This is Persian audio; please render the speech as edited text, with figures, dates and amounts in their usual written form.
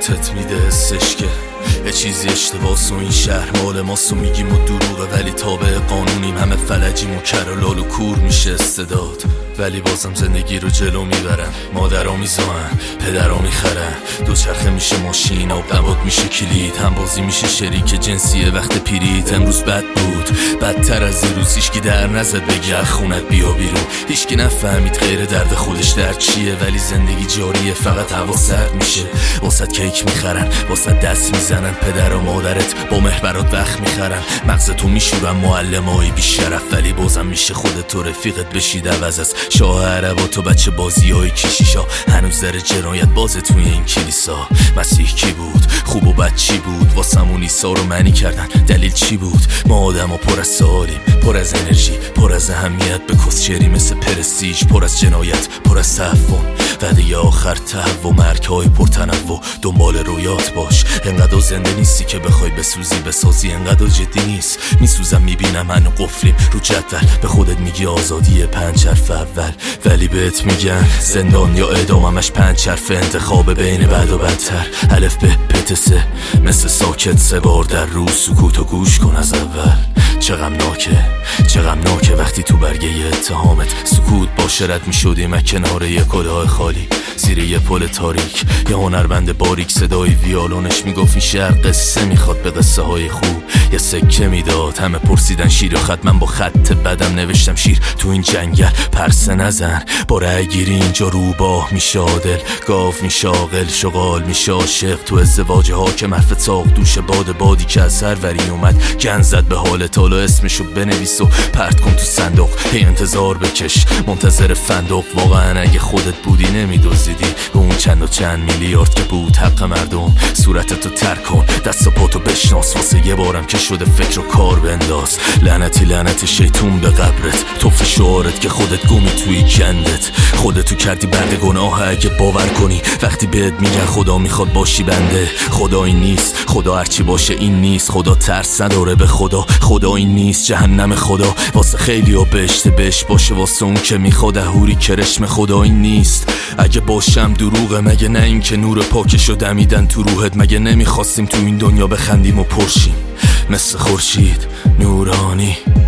بهت میده حسش که یه چیزی اشتباس و این شهر مال ماست و میگیم و دروغه، ولی تابع قانونیم، همه فلجیم و کر و لال و کور میشه استعداد، ولی بازم زندگی رو جلو میبرن. مادرها میزاین، پدرها میخرن، دوچرخه میشه ماشین، آب نبات میشه کلید، هم بازی میشه شریک جنسیه وقت پیرید. امروز بد بود، بدتر از این روز، هیچکی در نزد بگه خونت بیا بیرون، هیچکی نفهمید غیر درد خودش درد چیه، ولی زندگی جاریه، فقط هوا سرد میشه. واسط کیک میخرن، واسط دست میزنن، پدر و مادرت با مهر برات وقت میخرن، مغزتو میشورن معلمای بیشرف، ولی بازم میشه خودت و رفیقت بشید عوض از شاه عربات و بچه بازی های کشیشا. هنوز داره جنایت بازه توی این کلیسا. مسیح کی بود؟ خوب و بد چی بود؟ واسمون عیسی رو معنی کردن، دلیل چی بود؟ ما آدما پر از سوالیم، پر از انرژی، پر از اهمیت به کسچری مثل پرستیژ، پر از جنایت، پر از تعفن، وعده آخر تهوع، مرگ‌های پرتنوع. دنبال رویات باش، انقدر زنده نیستی که بخوای بسوزی بسازی، انقدر جدی نیست. میسوزم میبینم منو قفلیم رو جدول، به خودت میگی آزادی 5 حرف اول، ولی بهت میگن زندان یا اعدام، همش 5 حرف انتخاب بین بد و بدتر. الف ب پ ت س، مثل ساکت 3 بار در روز سکوتو گوش کن از اول. چه غمناکه وقتی تو برگه اتهامت سکوت باشه، رد میشدیم از کنار یه کلاه خالی زیر یه پل تاریک، یه هنرمند باریک صدای ویالونش میگفت این شهر قصه میخواد، به قصه های خوب یه سکه میداد. همه پرسیدن شیر یا خط، من با خط بدم نوشتم شیر. تو این جنگل پرسه نزن، با رأی گیری اینجا روباه میشه عادل، گاو میشه عاقل، شغال میشه عاشق. تو ازدواج حاکم حرف تاق دوش بادی که از سروری اومد گن زد به حالت، حالا اسمشو بنویس و پرت کن تو صندوق. هی انتظار بکش، منتظر فندق، واقعا اگه خودت بودی نمیدوزیدی به اون چند میلیارد که بود حق مردم. صورتتو ترک کن، دست و پاتو بشناس، واسه یه بارم که شده فکر و کار بنداز. لعنت شیطون به قبرت، توف شعارت که خودت گمی توی کندت، خودتو کردی بند گناه اگه باور کنی وقتی بهت میگن خدا میخواد باشی بنده. خدا این نیست، خدا هرچی باشه این نیست، خدا ترس نداره به خدا، خدا این نیست. جهنم خدا واسه خیلی ها بهش باشه، واسه اون که میخواد اهوری کرشم. خدا این نیست، اگه باشم دروغه مگه؟ نه این که نور پاکشو دمیدن تو روحت، مگه نمیخواستیم تو این دنیا بخندیم و پرشیم مثل خورشید نورانی.